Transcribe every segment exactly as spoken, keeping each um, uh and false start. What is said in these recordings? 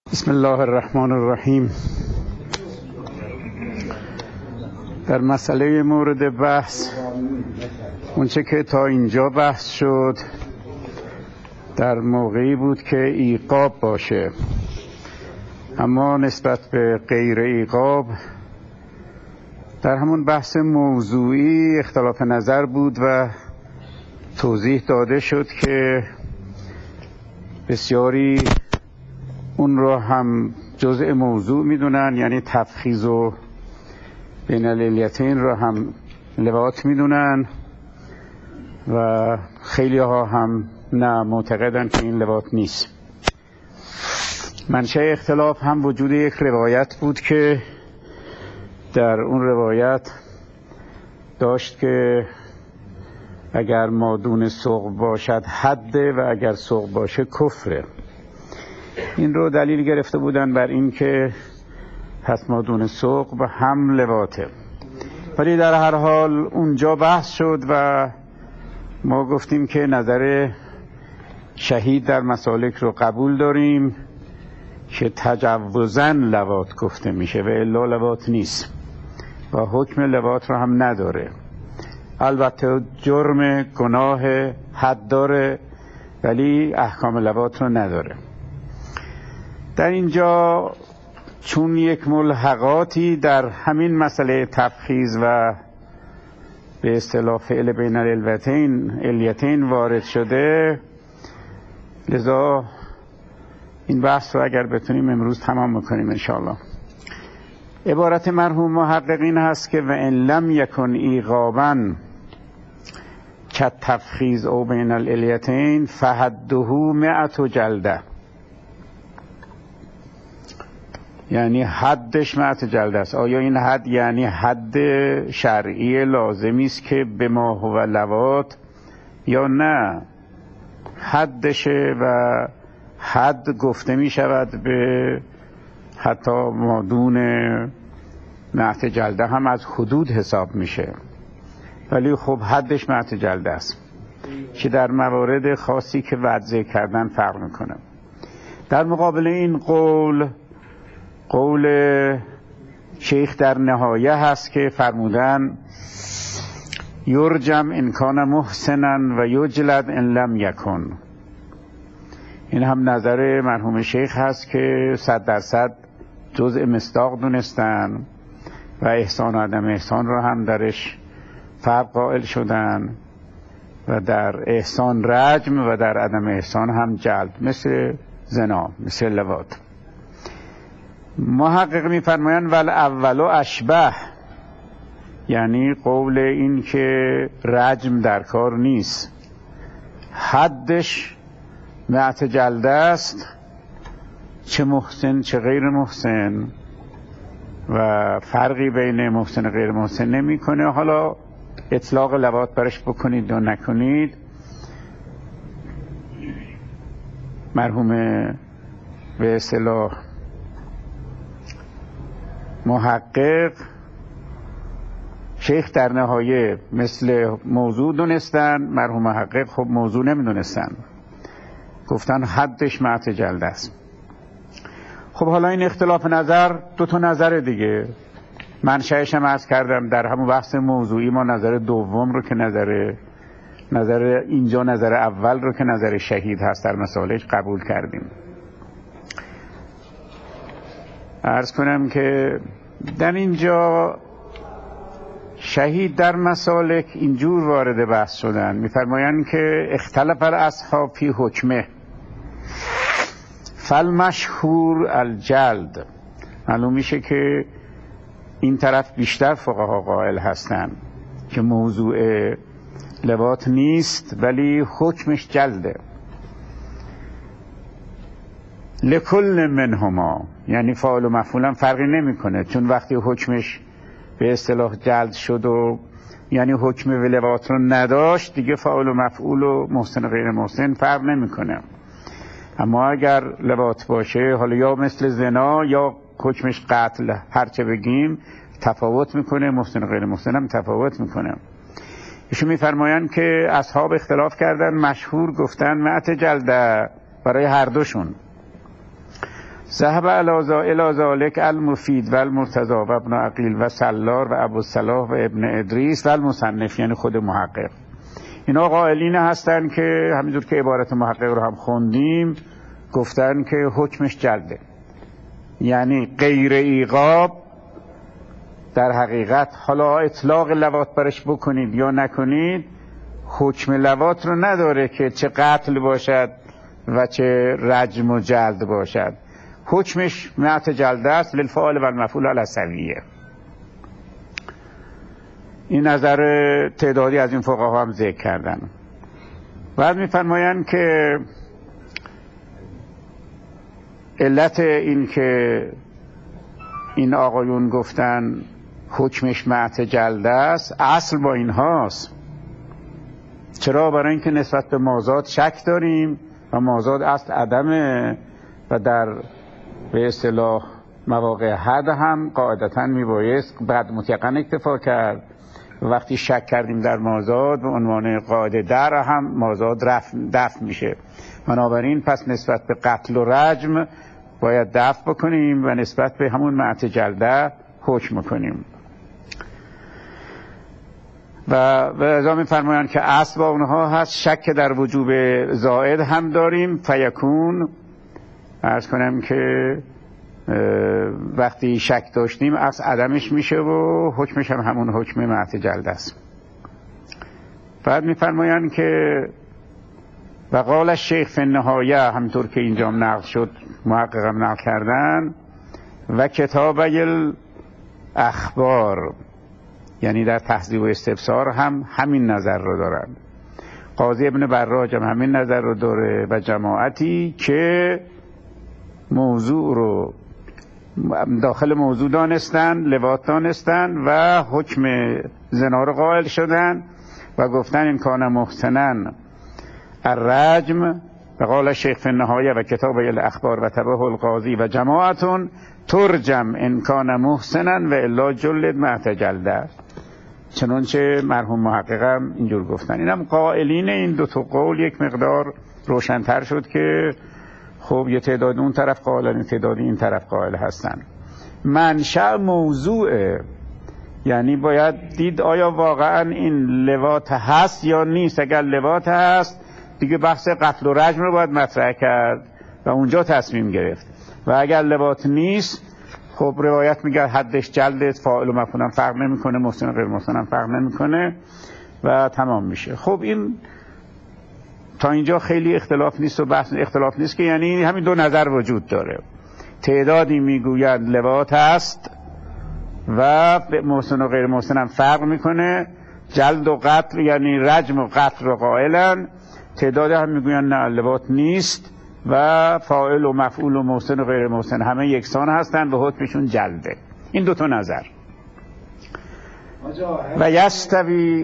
بسم الله الرحمن الرحیم. در مسئله مورد بحث اونچه که تا اینجا بحث شد در موقعی بود که ایقاب باشه، اما نسبت به غیر ایقاب در همون بحث موضوعی اختلاف نظر بود و توضیح داده شد که بسیاری اون رو هم جزء موضوع میدونن، یعنی تفخیذ و بین العلیتین رو هم لواط میدونن و خیلی ها هم نه، معتقدن که این لواط نیست. منشأ اختلاف هم وجود یک روایت بود که در اون روایت داشت که اگر مادون سوق باشد حده و اگر سوق باشه کفره. این رو دلیل گرفته بودن بر این که پس مادون سوق به هم لواطه، ولی در هر حال اونجا بحث شد و ما گفتیم که نظر شهید در مسالک رو قبول داریم که تجوزاً لواط گفته میشه و الا لواط نیست و حکم لواط رو هم نداره. البته جرم گناه حد داره ولی احکام لواط رو نداره. در اینجا چون یک ملحقاتی در همین مسئله تفخیذ و به اصطلاح فعل بین العلیتین الیتین وارد شده، لذا این بحث رو اگر بتونیم امروز تمام میکنیم انشاءالله. عبارت مرحوم محققین هست که و ان لم یکن ایقابا کالتفخیذ او بین العلیتین فحده مئة جلده، یعنی حدش مئة جلده است. آیا این حد یعنی حد شرعی لازمی است که به ما هو لواط یا نه؟ حدشه و حد گفته می شود به حتی مادون مئة جلده هم از حدود حساب میشه، ولی خب حدش مئة جلده است که در موارد خاصی که وضع کردن فرق میکنه. در مقابل این قول قول شیخ در نهایه هست که فرمودن یرجم ان کان محسنا و یجلد ان لم یکن. این هم نظر مرحوم شیخ هست که صد درصد جزء مصداق دونستن و احسان و عدم احسان رو هم درش فرق قائل شدن و در احسان رجم و در عدم احسان هم جلد، مثل زنا، مثل لواط. محقق می‌فرمایند ول اولو اشبه، یعنی قول این که رجم در کار نیست، حدش مئة جلده است، چه محسن چه غیر محسن و فرقی بین محسن و غیر محسن نمی‌کنه. حالا اطلاق لواط برش بکنید و نکنید. مرحوم به اصطلاح محقق شیخ در نهایه مثل موضوع دونستن، مرحوم محقق خب موضوع نمیدونستن، گفتن حدش مئة جلده است. خب حالا این اختلاف نظر دو تا نظر دیگه، منشأش هم عرض کردم در همون بحث موضوعی ما نظر دوم رو که نظر نظر اینجا نظر اول رو که نظر شهید هست در مسالک قبول کردیم. عرض کنم که در اینجا شهید در مسالک اینجور وارد بحث شدن، می‌فرمایند که اختلف الاصحاب فی حکمه فالمشهور الجلد. معلوم میشه که این طرف بیشتر فقها قائل هستن که موضوع لواط نیست ولی حکمش جلده. لکل منهما، یعنی فاعل و مفعول هم فرقی نمیکنه، چون وقتی حکمش به اصطلاح جلد شد و یعنی حکم لواط رو نداشت دیگه فاعل و مفعول و محسن و غیر محسن فرق نمیکنه. اما اگر لواط باشه، حالا یا مثل زنا یا حکمش قتل، هرچه بگیم تفاوت میکنه، محسن و غیر محسن هم تفاوت میکنه. ایشون میفرمایند که اصحاب اختلاف کردن، مشهور گفتن مئة جلده برای هر دوشون. ذهب الی ذلک المفید و المرتضی و ابن عقیل و سلار و ابو صلاح و ابن ادریس و المصنف، یعنی خود محقق. اینا قائلین هستن که همینجور که عبارت محقق رو هم خوندیم گفتن که حکمش جلده، یعنی غیر ایقاب در حقیقت حالا اطلاق لواط برش بکنید یا نکنید حکم لواط رو نداره که چه قتل باشد و چه رجم و جلد باشد، حکمش مئت جلده است للفاعل و المفعول علی السویه. این نظر تعدادی از این فقها هم ذکر کردن. بعد می‌فرمایند که علت این که این آقایون گفتن حکمش مئت جلده است اصل با این هاست. چرا؟ برای اینکه نسبت به مازاد شک داریم و مازاد اصل عدمه و در به اصطلاح مواقع حد هم قاعدتاً میبایست بعد متیقن اکتفا کرد. وقتی شک کردیم در مازاد به عنوان قاعده در هم مازاد دفع میشه. بنابراین پس نسبت به قتل و رجم باید دفع بکنیم و نسبت به همون مئت جلده حکم کنیم. و به ازا می‌فرمایند که اصل با اونها هست شک در وجوب زائد هم داریم فیکون. عرض کنم که وقتی شک داشتیم اصل عدمش میشه و حکمش هم همون حکم مئت جلده است. بعد می‌فرمایند که و قال الشیخ فی النهایه، همطور که اینجا نقل شد محققم نقل کردن، و کتابه الاخبار، یعنی در تهذیب و استفسار هم همین نظر رو دارن. قاضی ابن براج هم همین نظر رو داره و جماعتی که موضوع رو داخل موضوع دانستن، لواط دانستن و حکم زنا رو قائل شدن و گفتن این کان محسنن الرجم و قال الشیخ فی النهایه و کتاب الاخبار و تبه القاضی و جماعتون ترجم ان کان محسنا و الا جلد مئت جلده. چنانچه مرحوم محققم اینجور گفتن. اینم قائلین این دو تا قول یک مقدار روشن‌تر شد که خب یه تعداد اون طرف قائلن، تعداد این طرف قائل هستن. منشأ موضوعه، یعنی باید دید آیا واقعا این لواط هست یا نیست. اگر لواط هست دیگه بحث قتل و رجم رو باید مطرح کرد و اونجا تصمیم گرفت، و اگر لواط نیست خب روایت میگه حدش جلد، فاعل و مفعول فرق نمیکنه، محسن و غیر محسن فرق نمیکنه و تمام میشه. خب این تا اینجا خیلی اختلاف نیست و بحث اختلاف نیست که یعنی همین دو نظر وجود داره. تعدادی میگوید لواط هست و محسن و غیر محسن هم فرق میکنه، جلد و قتل یعنی رجم و قتل رو قائلن. تعدادی هم میگوین نه لواط نیست و فاعل و مفعول و محسن و غیر محسن همه یکسان هستن و حکمشون جلده. این دو تا نظر. و یستوی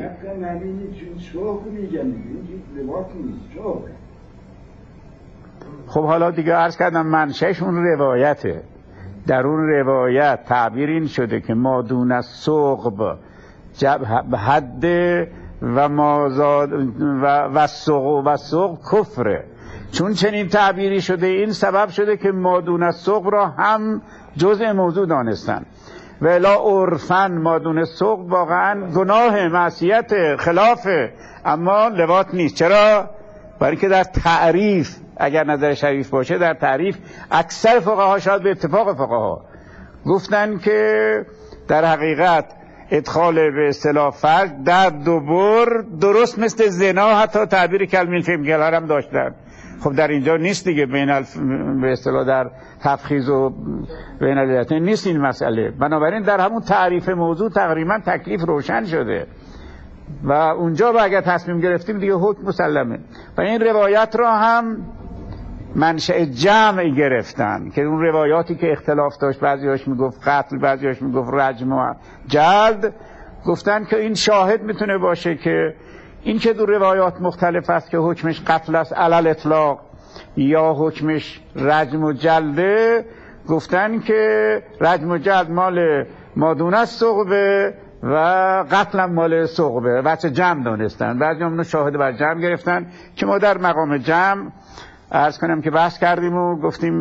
خب حالا دیگه عرض کردم منشأش اون روایته. در اون روایت تعبیر این شده که ما دون الثقب به حد و مازاد و و سوق و سوق کفره. چون چنین تعبیری شده این سبب شده که ما دون الثقب را هم جزء موضوع دانستن و الا عرفن ما دون الثقب واقعا گناه، معصیت، خلافه، اما لواط نیست. چرا؟ برای اینکه در تعریف اگر نظر شریف باشه در تعریف اکثر فقها شاید به اتفاق فقها گفتن که در حقیقت ادخال به اصطلاح فرج در دوبر درست مثل زنا، حتی تعبیر کلمه فیمگلر هم داشتن. خب در اینجا نیست دیگه، بین الف... به اصطلاح در تفخیذ و بین الیتین نیست این مسئله. بنابراین در همون تعریف موضوع تقریبا تکلیف روشن شده و اونجا با اگر تصمیم گرفتیم دیگه حکم مسلمه. و این روایت را هم منشأ جمع گرفتن که اون روایاتی که اختلاف داشت، بعضی‌هاش میگفت قتل، بعضی‌هاش میگفت رجم و جلد، گفتن که این شاهد میتونه باشه که این که دو روایات مختلف است که حکمش قتل است علل اطلاق یا حکمش رجم و جلده، گفتن که رجم و جلد مال مادون است ثقبه و قتل هم مال ثقبه، بچه جمع دانستن. بعضی هم شاهد بر جمع گرفتن که ما در مقام جمع عرض کنم که بحث کردیم و گفتیم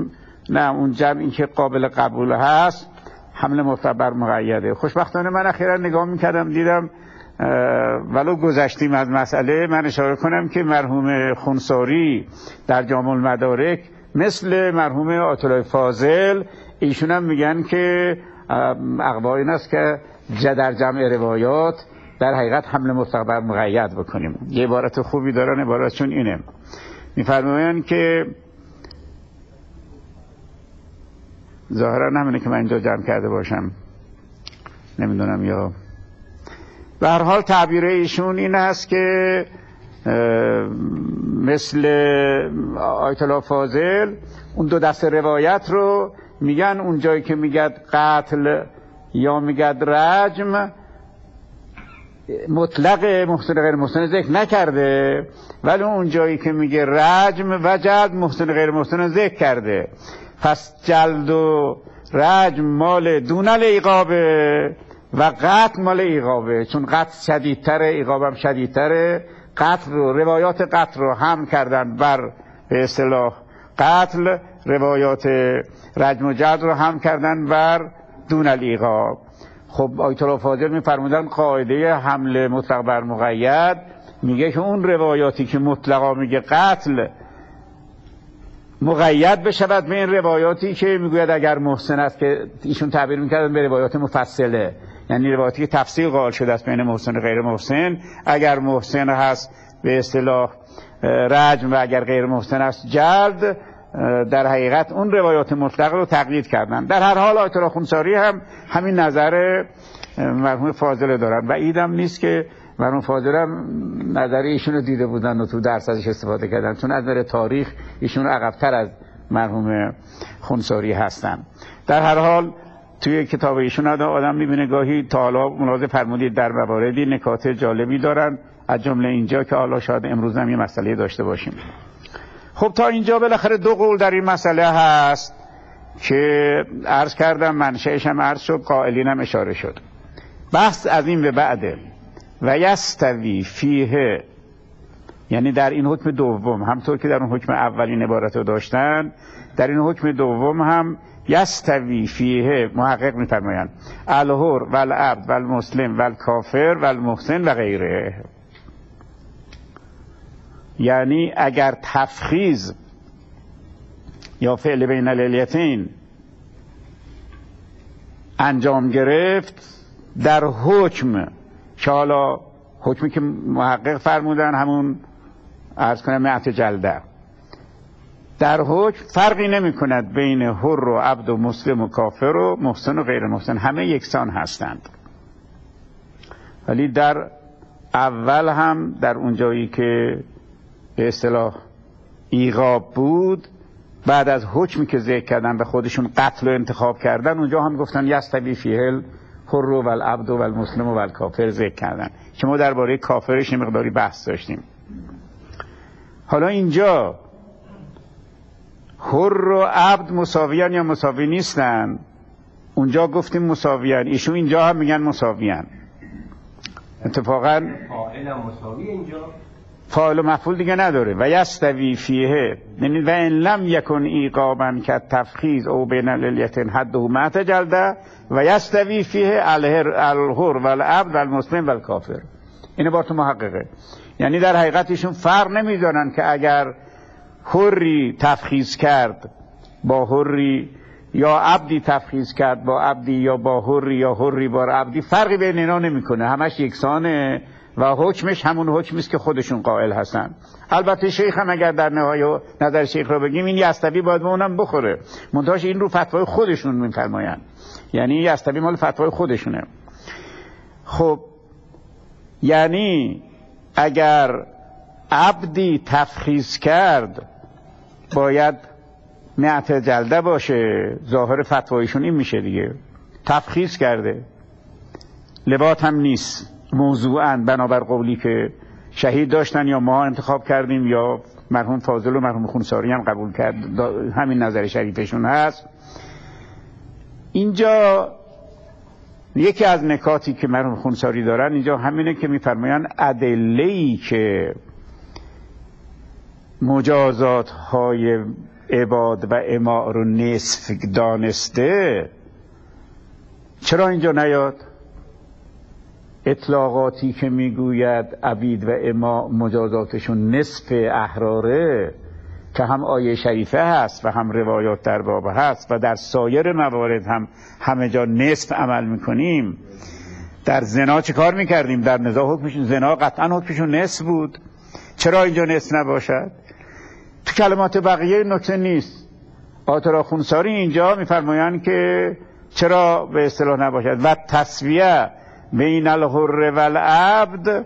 نه اون جمعی که قابل قبول هست حمل مطلق بر مقیده. خوشبختانه من اخیرا نگاه میکردم دیدم ولو گذشتیم از مسئله، من اشاره کنم که مرحوم خونساری در جامع المدارک مثل مرحوم آیت الله فاضل ایشون هم میگن که اقوا این است که در جمع روایات در حقیقت حمل مطلق بر مقید بکنیم. یه عبارت خوبی دارن، عبارتشون اینه، میفرمایند که ظاهرا همینه که من اینجا جمع کرده باشم، نمیدونم، یا به هر حال تعبیر ایشون این است که مثل آیت الله فاضل اون دو دست روایت رو میگن اون جایی که میگد قتل یا میگد رجم مطلق محسن غیر محسن ذکر نکرده، ولی اون جایی که میگه رجم و جلد محسن غیر محسن ذکر کرده. پس جلد و رجم مال دون العقابه و قتل مال عقابه، چون قتل شدیدتره عقاب هم شدیدتره. قتل رو روایات قتل رو هم کردن بر به اصطلاح قتل، روایات رجم و جلد رو هم کردن بر دون العقاب. خب آیت الله فاضل میفرمودن قاعده حمل مطلق بر مقید میگه که اون روایاتی که مطلقا میگه قتل مقید بشود به این روایاتی که میگوید اگر محسن است، که ایشون تعبیر میکردن به روایات مفصله، یعنی روایاتی که تفصیل قائل شده است بین محسن و غیر محسن. اگر محسن هست به اصطلاح رجم و اگر غیر محسن است جلد، در حقیقت اون روایات مطلق رو تقلید کردن. در هر حال آیت الله خونساری هم همین نظر مرحوم فاضل دارن و ایدم نیست که مرحوم فاضل هم نظر ایشون رو دیده بودن و تو درس ازش استفاده کردن، چون از نظر تاریخ ایشون عقب‌تر از مرحوم خونساری هستن. در هر حال توی کتاب ایشون آدم میبینه گاهی تا حالا ملاحظه فرمودید در مواردی نکات جالبی دارن، از جمله اینجا که حالا شاید امروز هم یه مسئله داشته باشیم. خب تا اینجا بالاخره دو قول در این مسئله هست که عرض کردم، منشأش هم عرض شد، قائلین هم اشاره شد. بحث از این به بعده و یستوی فیه، یعنی در این حکم دوم همطور که در اون حکم اولین عبارت رو داشتن، در این حکم دوم هم یستوی فیه محقق می‌فرمایند الحر و العبد و المسلم و الکافر و المحسن و غیره. یعنی اگر تفخیز یا فعل بین العلیتین انجام گرفت در حکم، که حالا حکمی که محقق فرمودن همون عرض کنم مئت جلده، در حکم فرقی نمی کند بین حر و عبد و مسلم و کافر و محسن و غیر محسن، همه یکسان هستند. ولی در اول هم در اون جایی که به اصطلاح ایقاب بود، بعد از حکمی که ذکر کردن و خودشون قتل رو انتخاب کردن، اونجا هم گفتن یستوی فیه الحر و العبد و المسلم و الکافر ذکر کردن، که ما درباره کافرش مقداری بحث داشتیم. حالا اینجا حر و عبد مساویان یا مساوی نیستن؟ اونجا گفتیم مساویان، ایشون اینجا هم میگن مساویان. اتفاقا فاعل مساوی اینجا فاعل و مفعول دیگه نداره. و یستوی فیه یعنی و ان لم یکن ایقابا که تفخیز او بین العلیتین حد و مئت جلده و یستوی فیه الحر و العبد و المسلم و الکافر. اینه با تو محققه، یعنی در حقیقتشون فرق نمیدونن که اگر حری تفخیز کرد با حری یا عبدی تفخیز کرد با عبدی یا با حری یا حری با عبدی، فرقی بین اینا نمیکنه، همش یکسانه و حکمش همون حکمی است که خودشون قائل هستن. البته شیخ هم اگر در نهایت نظر شیخ رو بگیم، این یستوی باید به اونم بخوره، منتهاش این رو فتوای خودشون میفرمایند، یعنی یستوی مال فتوای خودشونه. خب یعنی اگر عبدی تفخیص کرد باید مئت جلده باشه، ظاهر فتوایشون این میشه دیگه، تفخیص کرده، لبات هم نیست موضوعاً بنابر قولی که شهید داشتن یا ما انتخاب کردیم یا مرحوم فاضل و مرحوم خونساری هم قبول کرد، همین نظر شریفشون هست. اینجا یکی از نکاتی که مرحوم خونساری دارن اینجا همینه که میفرماین ادله‌ای که مجازات های عباد و اماء رو نصف دانسته، چرا اینجا نیاد؟ اطلاقاتی که میگوید عبید و اماء مجازاتشون نصف احراره، که هم آیه شریفه هست و هم روایات در باب هست و در سایر موارد هم همه جا نصف عمل میکنیم. در زنا چه کار میکردیم؟ در نزاع حکمشون زنا قطعا حکمشون نصف بود، چرا اینجا نصف نباشد؟ تو کلمات بقیه نکته نیست. آیت الله خونساری اینجا میفرمایند که چرا به اصطلاح نباشد و تسویه بین الحر و العبد.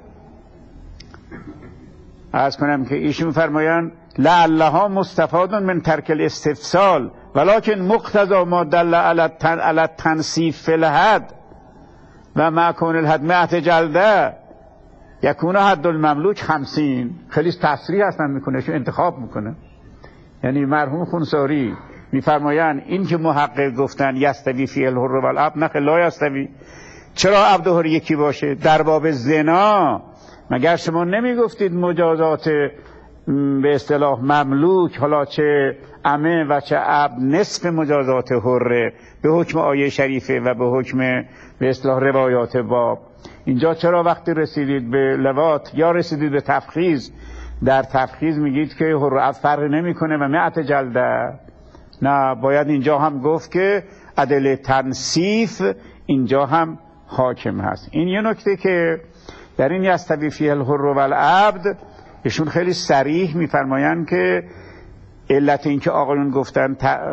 عرض کنم که ایشون میفرمایند لعلها مستفاد من ترک الاستفسال ولکن مقتضا ما دل علی التنصیف فی الحد و مع کون الحد مئة جلده یکون حد المملوک خمسین. خیلی تصریح اصلا میکنه، شو انتخاب میکنه. یعنی مرحوم خونساری میفرمایند این که محقق گفتن یستوی فی الحر و العبد، نه لا یستوی. چرا عبد و حر یکی باشه؟ در باب زنا مگر شما نمیگفتید مجازات به اصطلاح مملوک، حالا چه عمه و چه عبد، نصف مجازات حره به حکم آیه شریفه و به حکم به اصطلاح روایات باب؟ اینجا چرا وقتی رسیدید به لواط یا رسیدید به تفخیز، در تفخیز میگید که حر و عبد فرق نمیکنه و مئة جلده؟ نه، باید اینجا هم گفت که عدل تنصیف اینجا هم حاکم هست. این یه نکته که در این یستوی فی الحر و العبد ایشون خیلی صریح میفرمایند که علت این که آقایون گفتن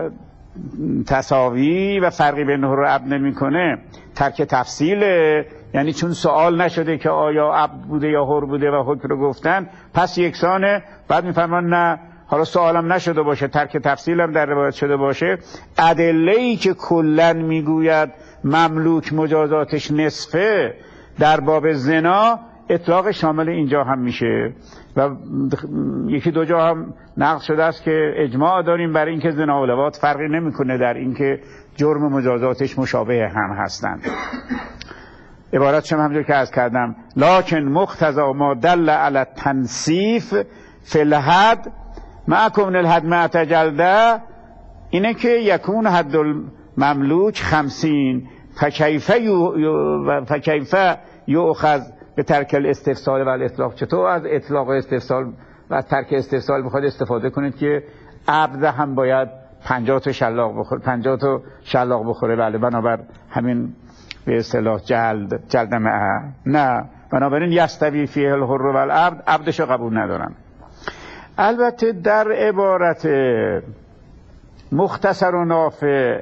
تساوی و فرقی بین حر و عبد نمیکنه ترک تفصیله، یعنی چون سوال نشده که آیا عبد بوده یا حر بوده و حکم رو گفتن پس یکسانه. بعد میفرمان نه، حالا سوالم نشده باشه، ترک تفصیلم در روایت شده باشه، ادله‌ای که کلن میگوید مملوک مجازاتش نصفه در باب زنا اطلاق شامل اینجا هم میشه. و یکی دو جا هم نقل شده است که اجماع داریم بر اینکه زنا و لواط فرقی نمیکنه در اینکه جرم مجازاتش مشابه هم هستند. عبارت شما همونجور که عرض کردم لکن مقتضا ما دل علی التنصیف فی الحد مع کون الحد مئة جلده اینه که یکون حد المملوک خمسین فکیف فکیف یؤخذ به ترک الاستفسال و الاطلاق. چطور از اطلاق و استفسال و ترک استفسال بخواد استفاده کنید که عبد هم باید پنجاه تا شلاق بخوره، پنجاه تا شلاق بخوره؟ بله، بنابر همین به اصطلاح جلد جلد معه. نه، بنابراین یستوی فی الحر و العبد، عبدشو قبول ندارن. البته در عبارت مختصر و نافع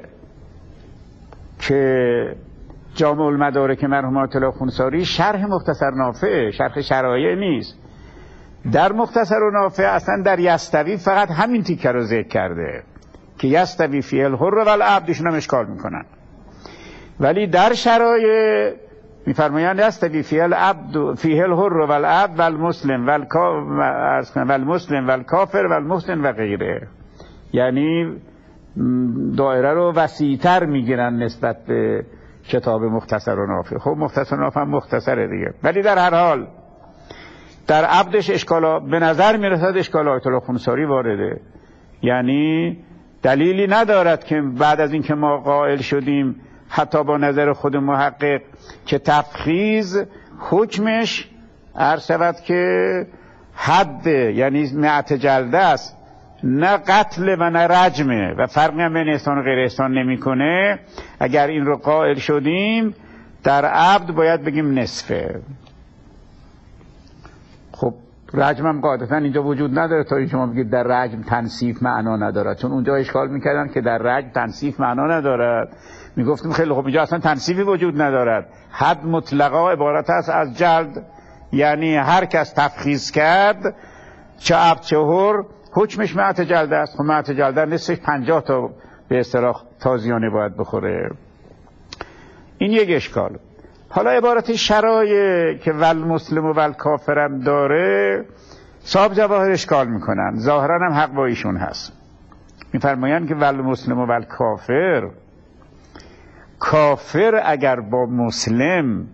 که جامع المدارک مرحوم آیت الله خونساری، شرح مختصر نافع شرح شرایع نیست. در مختصر و نافع اصلا در یستوی فقط همین تیکه رو ذکر کرده که یستوی فی الحر و العبد، ایشون هم اشکال میکنن. ولی در شرایع میفرمایند یستوی فی العبد فی الحر و العبد و المسلم و المسلم و الکافر و المحسن و غیره. یعنی دایره رو وسیع‌تر میگیرن نسبت به کتاب مختصر و نافع. خب مختصر و نافع هم مختصره دیگه، ولی در هر حال در عبدش اشکالا به نظر میرسد اشکال آیت الله خونساری وارده. یعنی دلیلی ندارد که بعد از اینکه ما قائل شدیم حتی با نظر خود محقق که تفخیز حکمش عرض شود که حد یعنی مئة جلده است، نه قتل و نه رجمه و فرقی هم بین احسان و غیر احسان نمیکنه. اگر این رو قائل شدیم در عبد باید بگیم نصفه. خب رجم هم قاعدتا اینجا وجود نداره تا شما بگید در رجم تنصیف معنا ندارد، چون اونجا اشکال میکردن که در رجم تنصیف معنا ندارد. میگفتیم خیلی خب اینجا اصلا تنصیفی وجود ندارد، حد مطلقا عبارت است از جلد، یعنی هر کس تفخیز کرد چه عبد چه حر حکمش مئة جلده است. خب مئة جلده نصفش پنجاه تا به اصطلاح تازیانه باید بخوره. این یک اشکال. حالا عبارت شرایع که ول مسلم و ول کافرم داره صاحب جواهر اشکال میکنن، ظاهرا هم حق با ایشون هست. میفرمایند که ول مسلم و ول کافر، کافر اگر با مسلم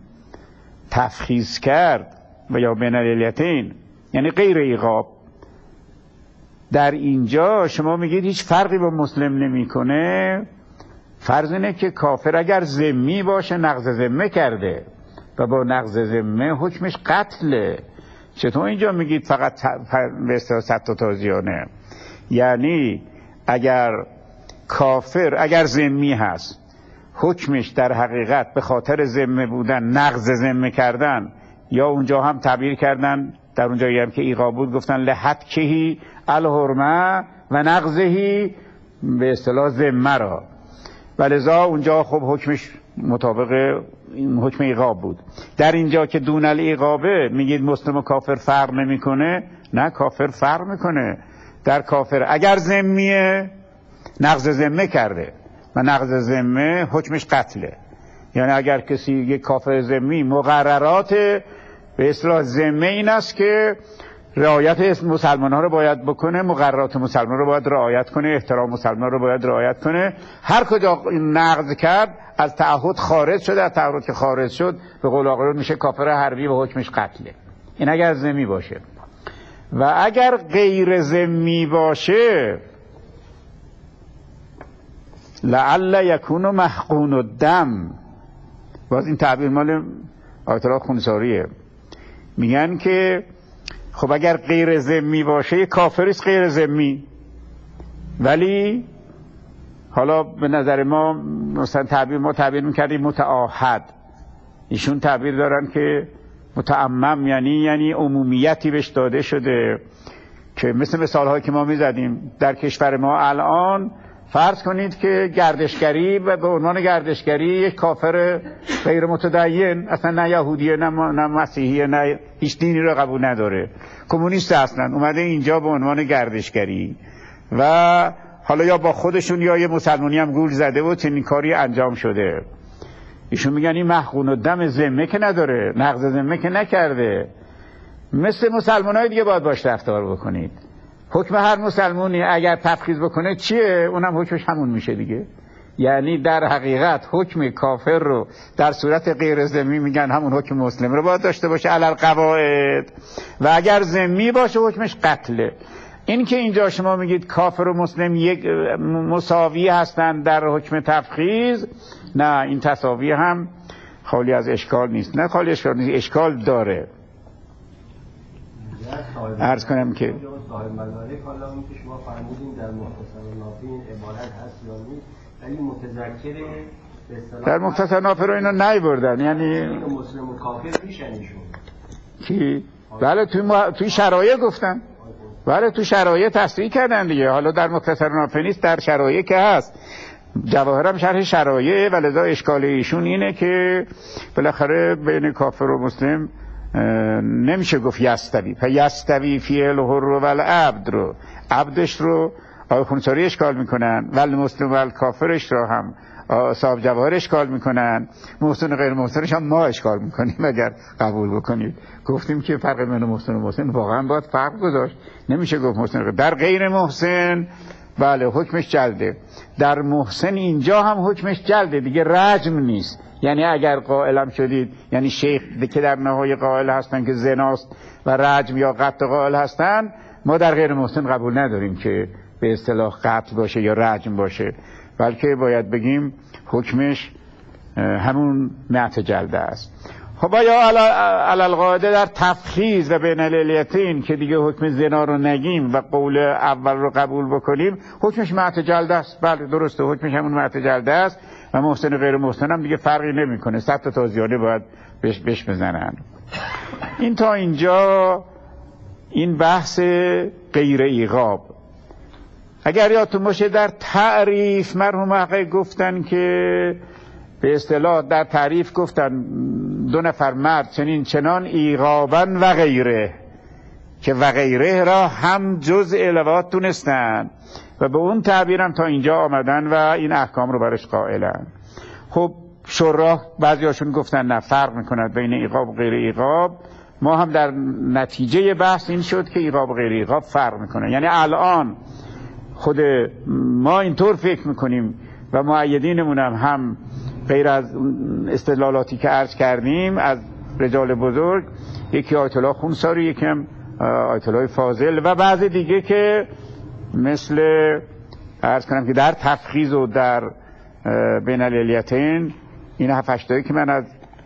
تفخیز کرد و یا بین الیتین یعنی غیر ایقاب، در اینجا شما میگید هیچ فرقی با مسلم نمیکنه. فرض اینه که کافر اگر ذمی باشه نقض ذمه کرده و با نقض ذمه حکمش قتله. چطور اینجا میگید فقط به اصطلاح صد تا تازیانه؟ یعنی اگر کافر اگر ذمی هست حکمش در حقیقت به خاطر ذمه بودن نقض ذمه کردن، یا اونجا هم تعبیر کردن در اونجایی هم که ایقا بود گفتن لحتکهی الحرمه و نقضهی به اصطلاح ذمه را، ولذا اونجا خب حکمش مطابق این حکم ایقاب بود. در اینجا که دون الایقابه میگید مسلم و کافر فرق نمیکنه، نه کافر فرق میکنه. در کافر اگر ذمیه نقض ذمه کرده و نقض ذمه حکمش قتله. یعنی اگر کسی یک کافر ذمی مقررات به اصطلاح ذمه این است که رعایت مسلمان ها رو باید بکنه، مقررات مسلمان رو باید رعایت کنه، احترام مسلمان رو باید رعایت کنه. هر کجا نقض کرد از تعهد خارج شد، از تعهد که خارج شد به قول آقایون میشه کافر حربی و حکمش قتله. این اگر ذمی باشه. و اگر غیر ذمی باشه لعل یکون محقون الدم، باز این تعبیر مال آیت الله خونساریه، میگن که خب اگر غیر ذمی باشه کافریست غیر ذمی، ولی حالا به نظر ما مثلا تعبیر ما تعبیر میکردیم متعاهد، ایشون تعبیر دارن که متعمم، یعنی یعنی عمومیتی بهش داده شده که مثل مثال هایی که ما میزدیم در کشور ما الان فرض کنید که گردشگری و به عنوان گردشگری یک کافر غیر متدین، اصلا نه یهودیه نه, نه مسیحیه نه هیچ دینی رو قبول نداره، کمونیست اصلا، اومده اینجا به عنوان گردشگری و حالا یا با خودشون یا یه مسلمانی هم گول زده و چنین کاری انجام شده. ایشون میگن این محقون الدم، ذمه که نداره، نقض ذمه که نکرده، مثل مسلمانای دیگه باید باش رفتار بکنید. حکم هر مسلمانی اگر تفخیذ بکنه چیه؟ اونم حکمش همون میشه دیگه. یعنی در حقیقت حکم کافر رو در صورت غیر ذمی میگن همون حکم مسلم رو باید داشته باشه علی القواعد، و اگر ذمی باشه حکمش قتله. این که اینجا شما میگید کافر و مسلم یک مساوی هستن در حکم تفخیذ، نه، این تساوی هم خالی از اشکال نیست. نه خالی اشکال نیست، اشکال داره. عرض کنم که صاحب مدارک حالا اون که شما فرمودین در مختصر نافع این عبارت هست یا نیست، ولی متذکر به اصطلاح در مختصر نافع رو اینا نیبردن، یعنی مسلم و کافر میشن ایشون کی؟ بله توی ما... توی شرایع گفتن، بله تو شرایع تصریح کردن دیگه. حالا در مختصر نافع نیست، در شرایع که هست. جواهرم شرح شرایع، ولذا اشکال ایشون اینه که بالاخره بین کافر و مسلم نمیشه گفت یستوی، پس یستوی فی الحر و العبد رو، عبدش رو آقای خونساری اشکال میکنن، ولی مسلم و الکافرش رو هم صاحب جواهر اشکال میکنن، محسن و غیر محسنش هم ما اشکال میکنیم اگر قبول بکنید. گفتیم که فرق بین محسن و محسن واقعا باید فرق گذاشت، نمیشه گفت محسن. در غیر محسن بله حکمش جلده، در محسن اینجا هم حکمش جلده دیگه، رجم نیست. یعنی اگر قائلم شدید، یعنی شیخ که در نهای قائل هستن که زناست و رجم یا قتل قائل هستن، ما در غیر محسن قبول نداریم که به اصطلاح قتل باشه یا رجم باشه، بلکه باید بگیم حکمش همون نعت جلده است. خب یا علالقاعده در تفخیذ و بین الالیتین که دیگه حکم زنا رو نگیم و قول اول رو قبول بکنیم، حکمش نعت جلده است. بله درسته، حکمش همون نعت جلده است و محسن غیر محسن هم دیگه فرقی نمیکنه، صد تا تازیانه باید بهش بش بزنن. این تا اینجا این بحث غیر ایقاب. اگر یادتون باشه در تعریف مرحوم حقیقی گفتن که به اصطلاح در تعریف گفتن دو نفر مرد چنین چنان ایقابا و غیره، که و غیره را هم جز علوات دونستن و به اون تعبیرم تا اینجا آمدن و این احکام رو برش قائلن. خب شراح بعضیاشون گفتن نه، فرق میکند بین ایقاب و غیر ایقاب. ما هم در نتیجه بحث این شد که ایقاب و غیر ایقاب فرق میکنه. یعنی الان خود ما اینطور فکر میکنیم و معیدینمون هم, هم غیر از استدلالاتی که عرض کردیم از رجال بزرگ، یکی آیت الله خونساری، یکی هم آیت الله فاضل و بعضی دیگه که مثل عرض کنم که در تفخیذ و در بین الالیتین این هفت هشتایی که من از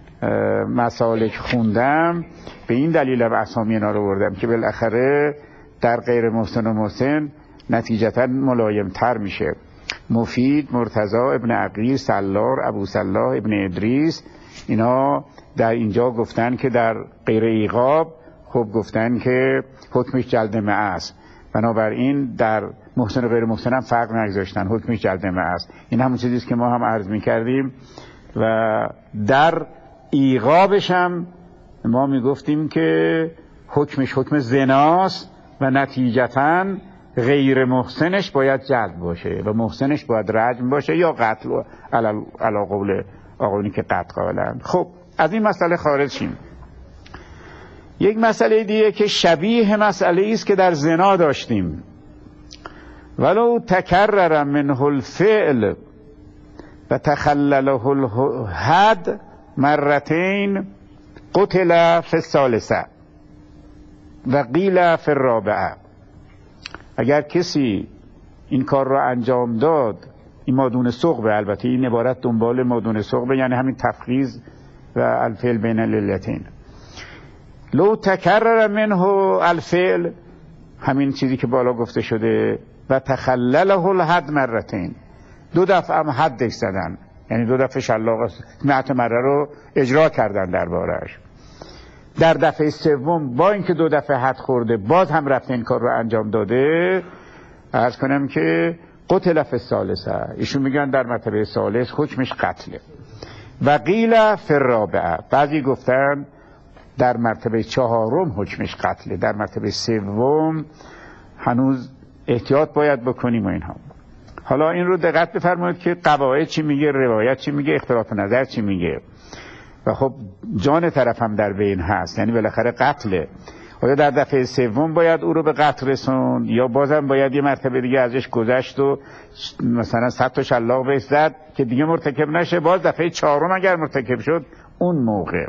مسالک خوندم به این دلیل اسامی اینا رو بردم که بالاخره در غیر محسن و محسن نتیجتا ملایم تر میشه. مفید، مرتضی، ابن عقیل، سلار، ابو صلاح، ابن ادریس، اینا در اینجا گفتن که در غیر ایقاب خب گفتن که حکمش جلد مئه است، بنابراین در محسن و غیر محسن هم فرق نگذاشتن، حکمش جلد مئه است. این همون چیزی است که ما هم عرض میکردیم و در ایقابش هم ما میگفتیم که حکمش حکم زناست و نتیجتاً غیر محسنش باید جلد باشه و محسنش باید رجم باشه یا قتل علی قول آقایونی که قتل قائلند. خب از این مسئله خارج شیم. یک مسئله دیگه که شبیه مسئله است که در زنا داشتیم، ولو تکرر منه الفعل و تخلله الحد مرتين قتل فی الثالثه و قیل فی الرابعه. اگر کسی این کار را انجام داد، این مادون ثقبه، البته این عبارت دنبال مادون ثقبه یعنی همین تفخیذ و الفعل بین الالیتین، لو تکرر منه الفعل، همین چیزی که بالا گفته شده، و تخلله الحد مرتين، دو دفعه هم حدش زدن، یعنی دو دفعه شلاق مئت مره رو اجرا کردن دربارش، در دفعه سوم با اینکه دو دفعه حد خورده باز هم رفته این کار رو انجام داده، عرض کنم که قتل فی الثالثه، ایشون میگن در مرتبه ثالث حکمش قتله. و قیل فی الرابعه، بعضی گفتن در مرتبه چهارم حکمش قتله، در مرتبه سوم هنوز احتیاط باید بکنیم و اینها. حالا این رو دقت بفرمایید که قواعد چی میگه، روایت چی میگه، اختلاف نظر چی میگه، و خب جان طرف هم در بین هست، یعنی بالاخره قتله. آیا در دفعه سوم باید او رو به قتل رسوند یا بازم باید یه مرتبه دیگه ازش گذشت و مثلا صد تا شلاق بهش زد که دیگه مرتکب نشه، باز دفعه چهارم اگر مرتکب شد اون موقع.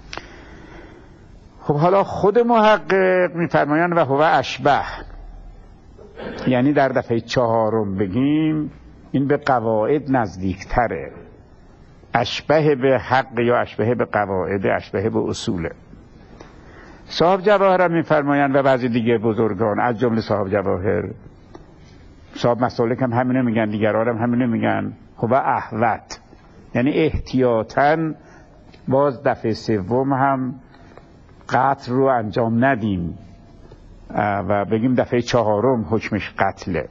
خب حالا خود محقق میفرمایند و هو اشبه، یعنی در دفعه چهارم بگیم این به قواعد نزدیکتره، اشبه به حق یا اشبه به قواعد، اشبه به اصوله. صاحب جواهر هم میفرمایند و بعضی دیگه بزرگان از جمله صاحب جواهر، صاحب مسالک هم همینه میگن، دیگران هم همینه میگن، هو احوط، یعنی احتیاطاً باز دفعه سوم هم قتل رو انجام ندیم و بگیم دفعه چهارم حکمش قتله.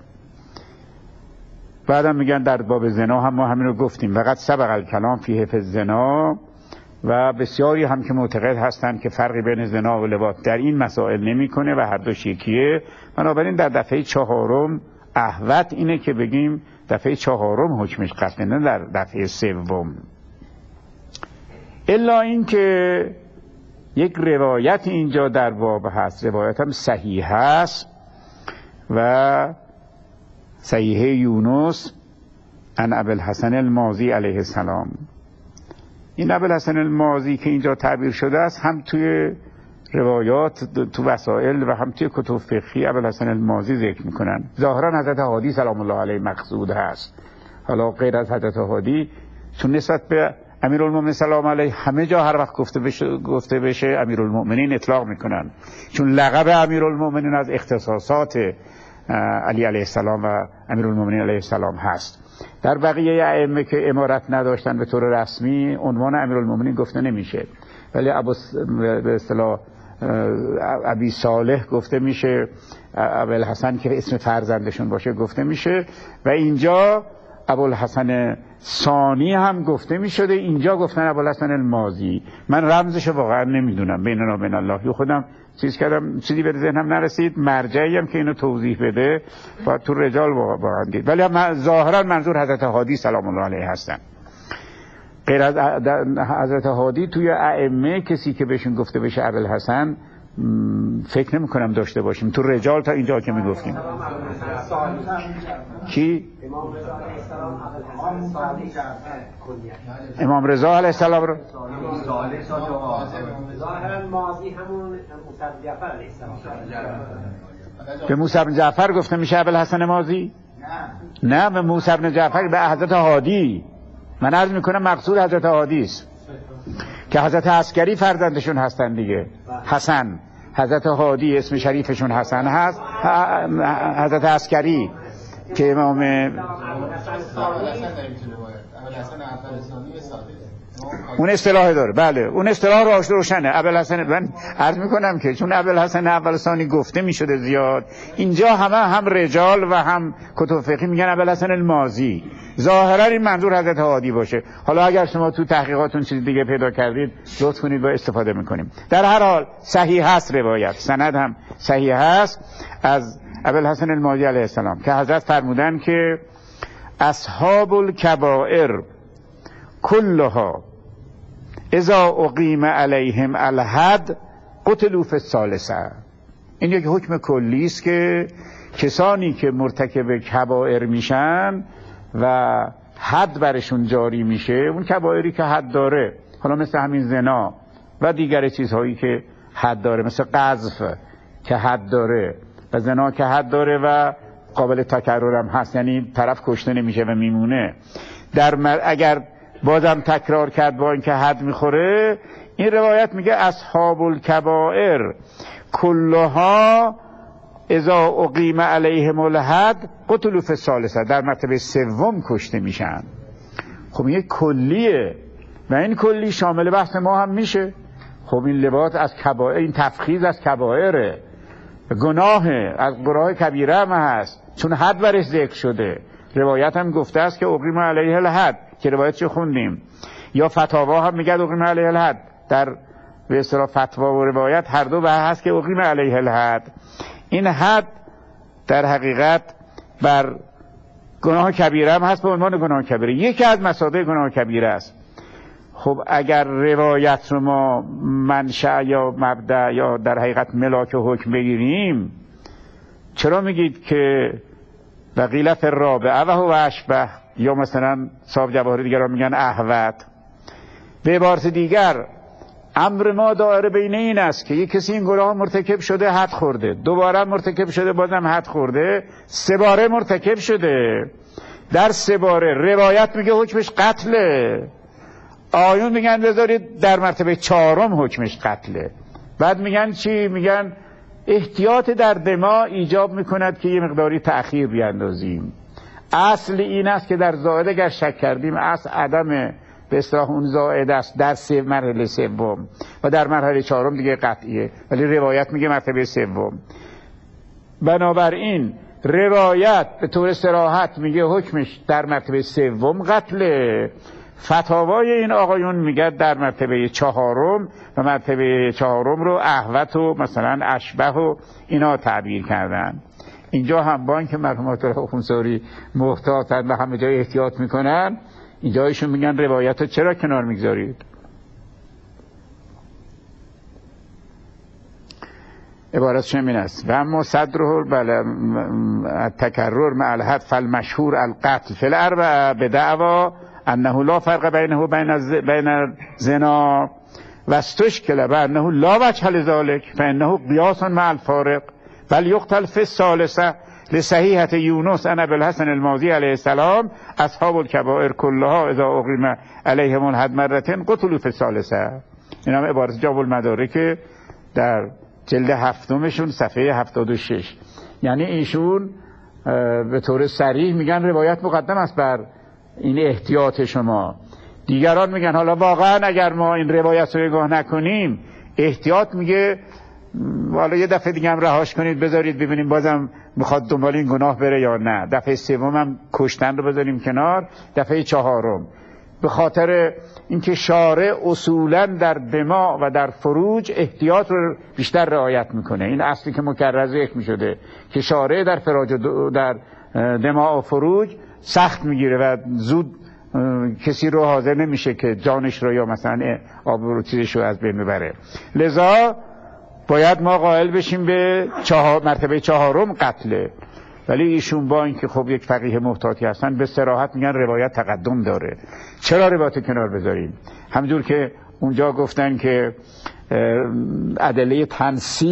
بعدم میگن در باب زنا هم ما همین رو گفتیم، فقط سبق الکلام فی حفظ زنا، و بسیاری هم که معتقد هستند که فرقی بین زنا و لواط در این مسائل نمیکنه و هر دوش یکیه. بنابراین در دفعه چهارم احوط اینه که بگیم دفعه چهارم حکمش قتله، نه در دفعه سوم. الا این که یک روایت اینجا در باب هست، روایت هم صحیح هست و صحیح یونس عن ابوالحسن المازی علیه السلام. این ابوالحسن المازی که اینجا تعبیر شده است هم توی روایات تو وسائل و هم توی کتب فقهی ابوالحسن المازی ذکر میکنن. ظاهرا حضرت هادی سلام الله علیه مقصود هست، حالا غیر از حضرت هادی چون نسبت به امیرالمومنین سلام علیه همه جا هر وقت گفته بشه گفته بشه امیرالمومنین اطلاق میکنن، چون لقب امیرالمومنین از اختصاصات علی علیه السلام و امیرالمومنین علیه السلام هست. در بقیه ائمه که امارت نداشتن به طور رسمی عنوان امیرالمومنین گفته نمیشه، ولی ابو به اصطلاح ابی صالح گفته میشه، ابوالحسن که اسم فرزندشون باشه گفته میشه، و اینجا ابوالحسن ثانی هم گفته میشده، اینجا گفتن ابوالحسن المازی. من رمزش واقعا نمیدونم، بیننا بین الله، خودم چیز کردم چیزی به ذهنم نرسید، مرجعی هم که اینو توضیح بده باید تو رجال واقعا دید، ولی ظاهرا منظور حضرت هادی سلام الله علیه هستن. غیر از حضرت هادی توی ائمه کسی که بهشون گفته بشه ابوالحسن فکر نمی کنم داشته باشیم تو رجال تا اینجا که می گفتیم. کی؟ امام رضا علیه السلام رو ظاهرا ماضی همون مصدق علیه السلام. به موسی بن جعفر گفته میشه ابوالحسن ماضی؟ نه نه، به موسی بن جعفر، به حضرت هادی. من عرض میکنم مقصود حضرت هادی است که حضرت عسکری فرزندشون هستن دیگه، حسن. حضرت هادی اسم شریفشون حسن هست، حضرت عسکری که امام اون اصطلاح داره. بله اون اصطلاح راش روشنه. ابوالحسن، من عرض میکنم که چون ابوالحسن اول ثانی گفته میشده زیاد، اینجا همه هم رجال و هم کتب فقهی میگن ابوالحسن الماضی. ظاهرا این منظور حضرت هادی باشه. حالا اگر شما تو تحقیقاتون چیز دیگه پیدا کردید لطف کنید و استفاده میکنیم. در هر حال صحیح هست روایت، سند هم صحیح هست از ابوالحسن الماضی علیه السلام که حضرت فرمودن که اصحاب الکبائر کلها اذا اقیم علیهم الحد قتلوا فی الثالثه. این یک حکم کلی است که کسانی که مرتکب کبائر میشن و حد برشون جاری میشه، اون کبائری که حد داره، حالا مثل همین زنا و دیگر چیزهایی که حد داره، مثل قذف که حد داره و زنا که حد داره و قابل تکرر هم هست، یعنی طرف کشته نمیشه و میمونه، در مر... اگر بازم تکرار کرد با اینکه حد میخوره، این روایت میگه اصحاب الکبائر کلها اذا اقیم علیهم الحد قتلوا فی الثالثه، در مرتبه سوم کشته میشن. خب این کلیه و این کلی شامل بحث ما هم میشه. خب این لباس از کبائر، این تفخیذ از کبائره، گناهه، از گناه کبیره هم هست چون حد برش ذکر شده. روایت هم گفته است که اقیم علیه الحد که روایت چه خوندیم، یا فتاوا هم میگه اقیم علیه الحد. در به اصطلاح فتوا و روایت هر دو به هست که اقیم علیه الحد. این حد در حقیقت بر گناه کبیره هم هست به عنوان گناه کبیره، یکی از مصادیق گناه کبیره است. خب اگر روایت رو ما منشأ یا مبدأ یا در حقیقت ملاک حکم بگیریم، چرا میگید که وقیل فی الرابعه و هو اشبه، یا مثلا صاحب جواهر دیگر میگن احوط. به عبارت دیگر امر ما دائره بین این است که یک کسی این گناه مرتکب شده، حد خورده، دوباره مرتکب شده، بازم حد خورده، سه باره مرتکب شده، در سه باره روایت میگه حکمش قتله، آیون میگن بذارید در مرتبه چهارم حکمش قتله. بعد میگن چی؟ میگن احتیاط در دماء ایجاب میکند که یه مقداری تأخیر بیاندازیم. اصل این است که در زائد اگر شک کردیم، اصل عدم به اصطلاح اون زائد است در سه مرحله سوم و در مرحله چهارم دیگه قطعیه، ولی روایت میگه مرتبه سوم. بنابراین روایت به طور صراحت میگه حکمش در مرتبه سوم قتله، فتاوای این آقایون میگه در مرتبه چهارم و مرتبه چهارم رو احوط و مثلا اشبه و اینا تعبیر کردن. اینجا هم با اینکه مرحومات خونساری محتاطن و همه جای احتیاط میکنن، اینجا ایشون میگن روایت رو چرا کنار میگذارید؟ عبارت شمین است و اما صدره بله تکرر مع الحد فالمشهور القتل فی الاربعه بدعوا انه لا فرق بینه و بین بین زنا و استشکل بانه لا وجه لذلك فانه قیاس مع الفارق بل یقتل فی الثالثه لصحیحة یونس عن ابوالحسن الماضی علیه السلام اصحاب الکبائر کلها اذا اقیم علیهم الحد مرتين قتلوا فی الثالثه. این هم عبارت جواب المدارک در جلد هفتمشون صفحه هفتاد و شش. یعنی ایشون به طور صریح میگن روایت مقدم است بر این احتیاط شما. دیگران میگن حالا واقعا اگر ما این روایت رو نگاه نکنیم، احتیاط میگه حالا یه دفعه دیگه هم رهاش کنید بذارید ببینیم بازم میخواد دنبال این گناه بره یا نه، دفعه سوم هم کشتن رو بذاریم کنار، دفعه چهارم. به خاطر اینکه شارع اصولا در دماء و در فروج احتیاط رو بیشتر رعایت میکنه. این اصلی که مکرر ذکر میشده که شارع در فراج در دماء و فروج سخت میگیره و زود کسی رو حاضر نمیشه که جانش رو یا مثلا آب رو چیزش رو از بین ببره. لذا باید ما قائل بشیم به چهار مرتبه چهارم قتله. ولی ایشون با اینکه خب یک فقیه محتاطی هستن به صراحت میگن روایت تقدم داره. چرا روایت کنار بذاریم؟ همونجور که اونجا گفتن که ادله تنصیف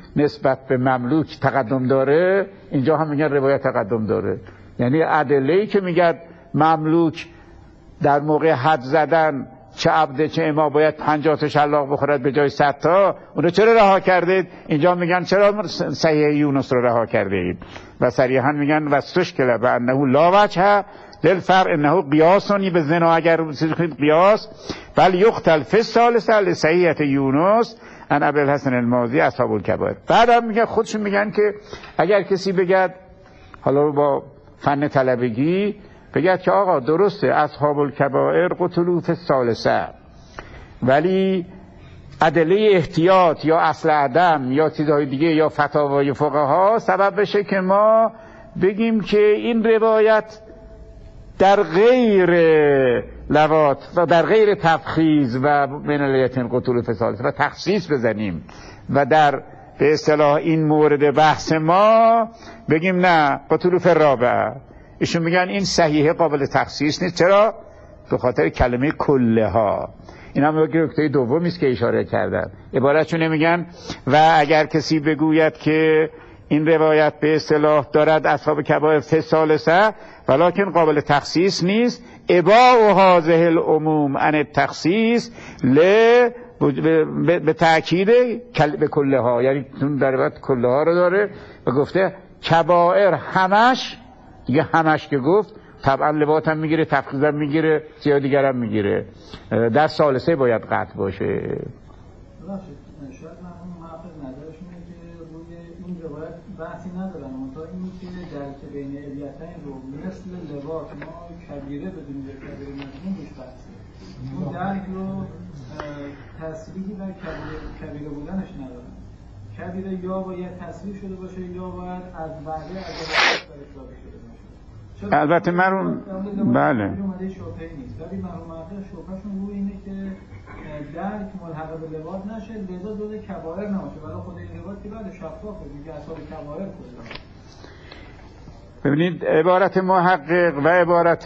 نسبت به مملوک تقدم داره، اینجا هم میگن روایت تقدم داره. یعنی ادله‌ای که میگن مملوک در موقع حد زدن چه عبد چه اما باید پنجاه تا شلاق بخورد به جای صد تا، اون رو چرا رها کردید؟ اینجا میگن چرا صحیح یونس رو رها کردید؟ و صریحا میگن وستشکل به انه لا وجه للفرع انه قیاسونی به زنا، اگر چیزی کنید قیاس بل یقتل فی الثالثه لصحیحه یونس ان ابی الحسن المازی اصحاب الکبائر. بعدم میگن خودشون میگن که اگر کسی بگد، حالا با فن طلبگی بگد که آقا درسته اصحاب الکبائر قتلوا فی الثالثه، ولی ادله احتیاط یا اصل عدم یا چیزهای دیگه یا فتاوای فقها سبب بشه که ما بگیم که این روایت در غیر لوات و در غیر تفخیذ و من الیتین قتل فی الثالثه و تخصیص بزنیم و در به اصطلاح این مورد بحث ما بگیم نه قتل فی الرابعه. ایشون میگن این صحیحه قابل تخصیص نیست. چرا؟ به خاطر کلمه کلها. این هم نکته دومی است که اشاره کردم. عبارتشون میگن و اگر کسی بگوید که این روایت به اصطلاح دارد اصحاب کبائر فی الثالثه ولکن قابل تخصیص نیست، اباء هذه العموم عن التخصیص ل به تاکید به کلها، یعنی اون در روایت کلها رو داره و گفته کبائر همش، دیگه همش که گفت طبعا لواط هم میگیره، تفخیض هم میگیره، چیزا دیگر هم میگیره، در ثالثه باید قطع باشه. شاید من اون محقق نظرشون اینه که روی این روایت بحثی ندارن، منتها اینی که درک بین علیتین رو مثل لواط ما کبیره بدونیم یا کبیره مجموع روش بحثه، اون درک رو تصریحی بر کبیره, کبیره بودنش ندارن. کبیره یا باید تصریح شده باشه یا باید از بعده از علیت بر اطلاقی شده باشه. البته مرون بله اومده شبهه نیست، ولی مرون محقق شبهشون روی اینه که درک ملحق به لواط نشه، لذا جزء کبائر نباشه، ولی خود این لواط که بعد شفافه دیگه اصحاب کبائر کلا. ببینید عبارت محقق و عبارت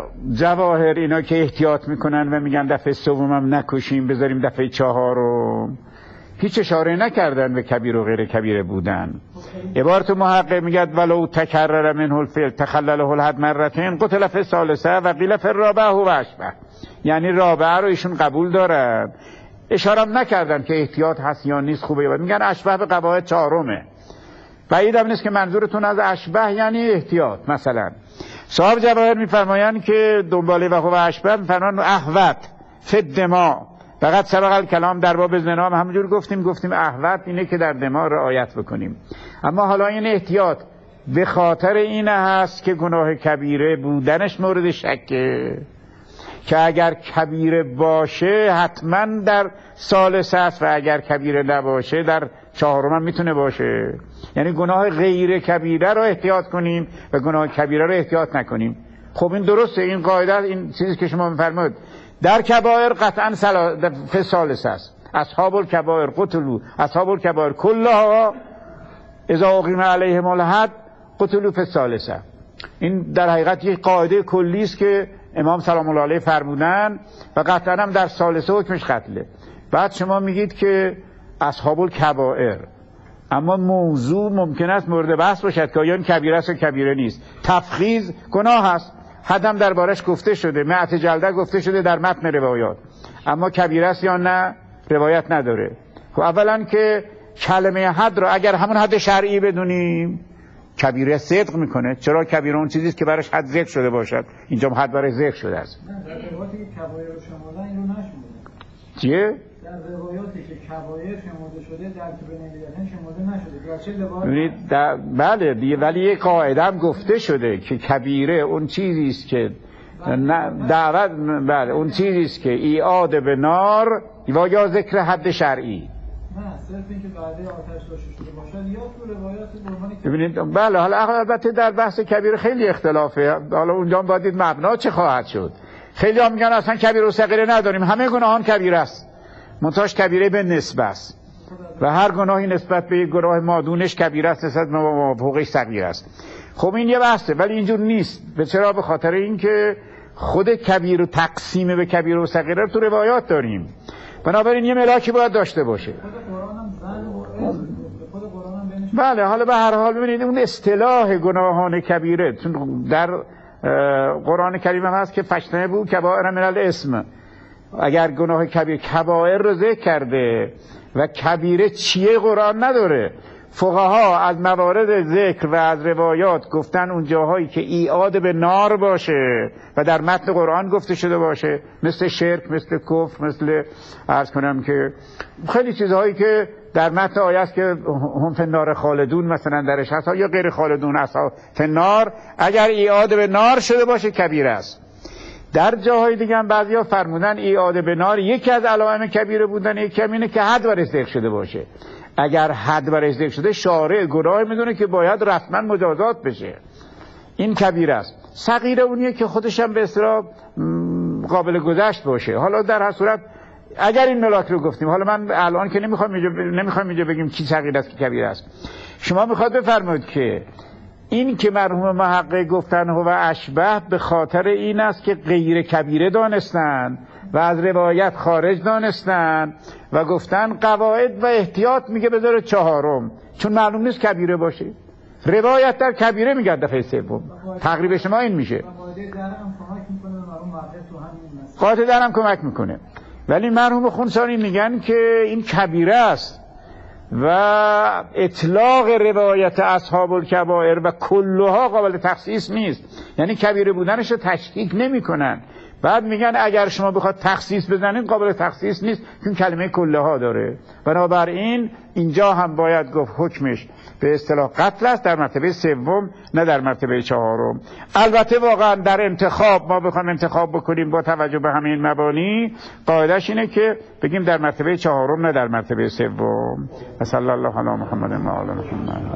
جواهر اینا که احتیاط میکنن و میگن دفعه سومم نکشیم بذاریم دفعه چهارم، هیچ اشاره نکردن به کبیر و غیر کبیره بودن. عبارت محقق میگد ولو تکرر منه الفعل تخلله الحد مرتين قتل فی الثالثه و قیل فی الرابعه و اشبه، یعنی رابعه رو ایشون قبول دارن، اشاره نکردن که احتیاط هست یا نیست. خوبه میگن اشبه به قواعد چهارمه. بعید هم نیست که منظورتون از اشبه یعنی احتیاط. مثلا صاحب جواهر میفرمایند که دنباله و خوب اشبه میفرمایند احوط فی الدماء فقط سبق الکلام در باب زنا هم همونجور گفتیم گفتیم احوط اینه که در دماء رعایت بکنیم. اما حالا این احتیاط به خاطر اینه هست که گناه کبیره بودنش مورد شکه، که اگر کبیره باشه حتما در ثالثه است و اگر کبیره نباشه در چهارم هم میتونه باشه. یعنی گناه غیر کبیره رو احتیاط کنیم و گناه کبیره رو احتیاط نکنیم. خب این درسته، این قاعده، این چیزی که شما میفرمایید در کبائر قطعا فی ثالثه است. اصحاب الکبائر قتلوا اصحاب الکبائر کلها اذا اقیم علیهم الحد قتلوا فی الثالثه. این در حقیقت یک قاعده کلی است که امام سلام الله علیه فرمودن و قطعا هم در ثالثه حکمش قتله. بعد شما میگید که اصحاب الکبائر، اما موضوع ممکن است مورد بحث باشد که آیا این کبیره است و کبیره نیست. تفخیض گناه است، حدم دربارش گفته شده، مئت جلده گفته شده در متن روایات، اما کبیره است یا نه روایت نداره. خب اولا که کلمه حد رو اگر همون حد شرعی بدونیم کبیره صدق میکنه. چرا؟ کبیره اون چیزی است که براش حد ذکر شده باشد، اینجا حد برای ذکر شده است. نه در روایاتی که کبایر رو شمردن اینو نشمردن. چیه؟ در روایاتی که کبایر شمرده شده در طول نمیدتن شمرده نشده. گرچه لباس بله دیگه، ولی یک قاعده هم گفته شده که کبیره اون چیزی است که دعوت، بله اون چیزی است که ایعاد به نار و یا ذکر حد شرعی. نه صرف اینکه بعد آتش داشته شده باشد یا تو روایات برهانی. ببینید بله، حالا البته در بحث کبیره خیلی اختلافه، حالا اونجا باید دید مبنا چه خواهد شد. خیلی ها میگن اصلا کبیره و صغیره نداریم، همه گناهان کبیره است، منتهاش کبیره به نسبت است و هر گناهی نسبت به یک گناه مادونش کبیره است، نسبت به موافقش صغیره است. خب این یه بحثه، ولی اینجور نیست. به چرا؟ به خاطر اینکه خود کبیر و تقسیم به کبیره و صغیره رو تو روایات داریم، بنابراین یه ملاکی باید داشته باشه. خود قرآن هم زن و خود بله. حالا به هر حال ببینید اون اصطلاح گناهان کبیره در قرآن کریم هم هست که فجتنبوا کبائر من الاسم. اگر گناه کبیر کبائر رو ذکر کرده و کبیره چیه قرآن نداره. فقها از موارد ذکر و از روایات گفتن اون جاهایی که ایعاد به نار باشه و در متن قرآن گفته شده باشه، مثل شرک، مثل کفر، مثل عرض کنم که خیلی چیزهایی که در متن آیه است که هم فی النار خالدون مثلا درش هست یا غیر خالدون اصحاب فی النار، اگر ایعاد به نار شده باشه کبیره است. در جاهای دیگه هم بعضیا فرمودن ایعاد به نار یکی از علائم کبیره بودن یکی اینه که حد برش ذکر شده باشه. اگر حد برش ذکر شده شارع گناه میدونه که باید رسما مجازات بشه، این کبیره است. صغیره اونیه که خودش هم به اصطلاح قابل گذشت باشه. حالا در هر صورت اگر این ملاک رو گفتیم، حالا من الان که نمیخوام اینجا نمیخوام اینجا بگیم کی صغیر است کی کبیر است. شما میخواد بفرمایید که این که مرحوم محقق گفتن هو اشبه به خاطر این است که غیر کبیره دانستن و از روایت خارج دانستن و گفتن قواعد و احتیاط میگه بذاره چهارم، چون معلوم نیست کبیره باشه. روایت در کبیره میگه دفعه سوم. تقریب شما این میشه. قاطع درم کمک میکنه. ولی مرحوم خونسانی میگن که این کبیره است و اطلاق روایت اصحاب الکبائر و کلها قابل تخصیص نیست، یعنی کبیره بودنش رو تشکیک نمی کنن. بعد میگن اگر شما بخواد تخصیص بزنین قابل تخصیص نیست چون کلمه کلها داره. بنابراین اینجا هم باید گفت حکمش به اصطلاح قتل است در مرتبه سوم نه در مرتبه چهارم. البته واقعا در انتخاب ما بخوایم انتخاب بکنیم با توجه به همین مبانی، قاعدش اینه که بگیم در مرتبه چهارم نه در مرتبه سوم. صلی الله علی محمد و آل محمد.